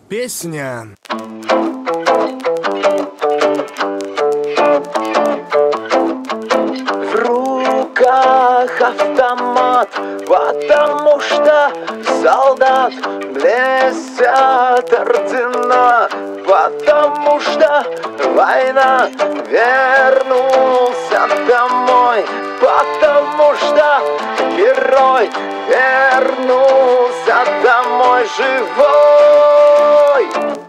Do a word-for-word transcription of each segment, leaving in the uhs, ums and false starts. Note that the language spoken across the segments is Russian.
Песня. В руках автомат, потому что солдат блестят ордена, потому что война. Вернулся домой, потому что герой вернулся домой живой.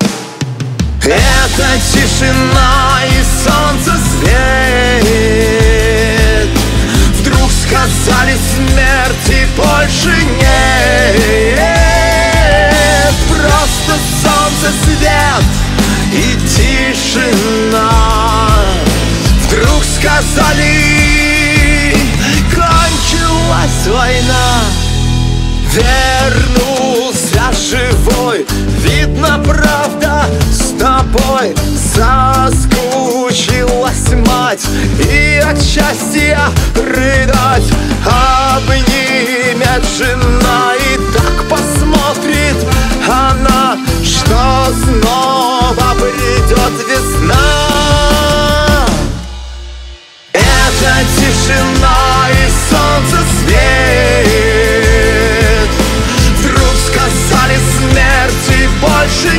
Это тишина и солнце свет. Вдруг сказали смерти больше нет. Просто солнце свет и тишина. Вдруг сказали, кончилась война. Вернулся живой, видно, правда с тобой. Соскучилась мать и от счастья рыдать. Обнимет жена и так посмотрит она, что снова придет весна. Это тишина и солнце свет. Вдруг сказали смерти больше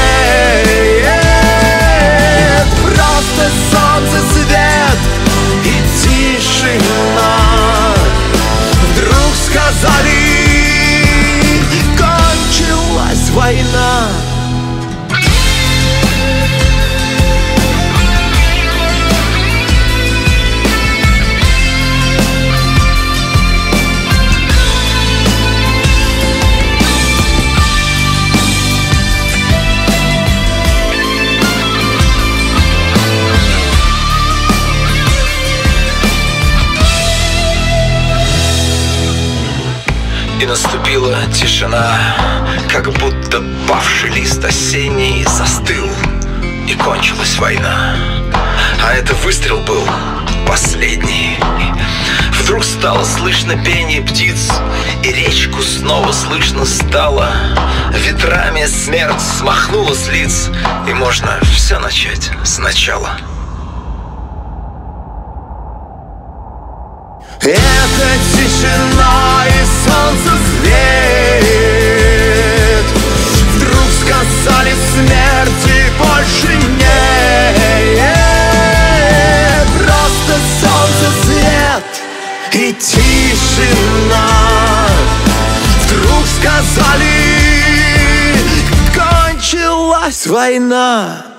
нет. Просто солнце свет и тишина. Вдруг сказали, кончилась война. И наступила тишина, как будто павший лист осенний застыл. И кончилась война. А это выстрел был последний. Вдруг стало слышно пение птиц, и речку снова слышно стало. Ветрами смерть смахнула с лиц, и можно все начать сначала. Это тишина и солнце свет. Вдруг сказали смерти больше нет. Просто солнце свет и тишина. Вдруг сказали, кончилась война.